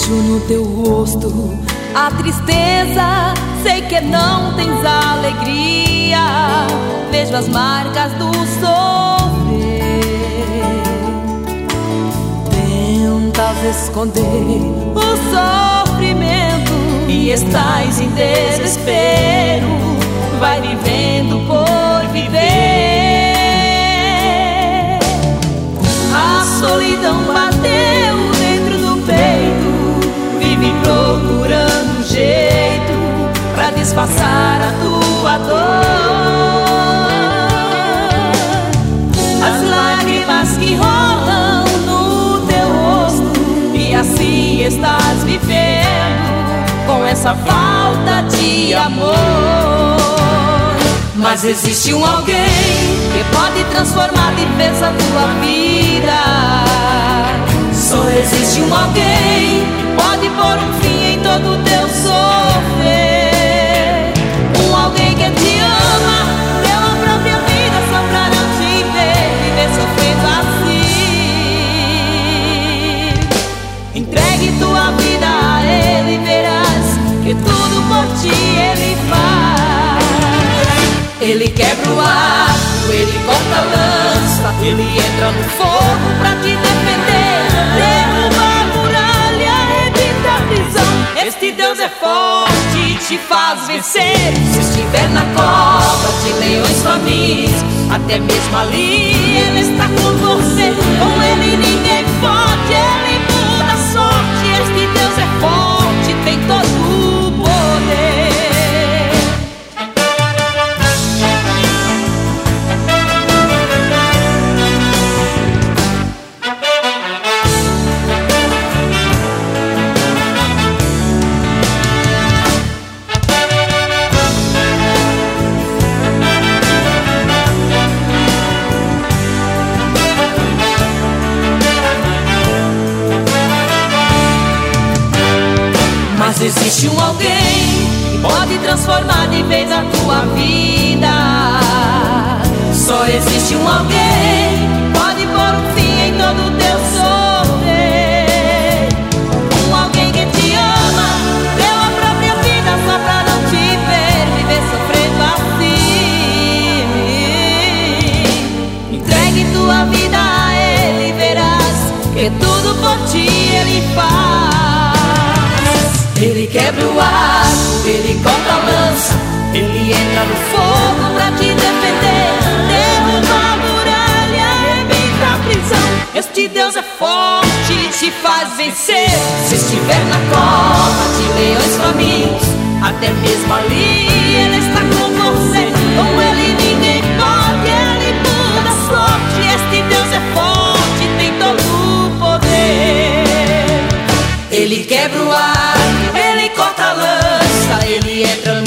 Vejo no teu rosto a tristeza, sei que não tens alegria. Vejo as marcas do sofrer. Tentas esconder o sofrimento e estás em desespero. Vai vivendo por viver. A solidão bateu dentro do peito, vive procurando um jeito pra disfarçar a tua dor. As lágrimas que rolam no teu rosto, e assim estás vivendo com essa falta de amor. Mas existe um alguém que pode transformar de vez a tua vida. Só existe um alguém que pode pôr um fim em todo o teu sofrer. Um alguém que te ama, deu a própria vida só pra não te ver viver sofrendo assim. Entregue tua vida a Ele, verás que tudo por ti Ele faz. Ele quebra o arco, Ele corta a lança, Ele entra no fogo pra te defender. Derruba a muralha, evita a prisão. Este Deus é forte e te faz vencer. Se estiver na cova de leões famintos, até mesmo ali Ele está com você. Com Ele ninguém pode, Ele muda a sorte. Este Deus é forte, tem todo o poder. Mas existe um alguém que pode transformar de vez a tua vida. Só existe um alguém que pode pôr um fim em todo o teu sofrer. Um alguém que te ama, deu a própria vida só pra não te ver viver sofrendo assim. Entregue tua vida a Ele, verás que tudo por ti Ele faz. Ele quebra o arco, Ele corta a lança, Ele entra no fogo pra te defender. Derruba a muralha, evita a prisão. Este Deus é forte e te faz vencer. Se estiver na cova de leões famintos, até mesmo ali Ele está com você. Com Ele ninguém pode, Ele muda a sorte. Este Deus é forte, tem todo o poder. Ele quebra o arco, Ele corta a lança, Ele entra no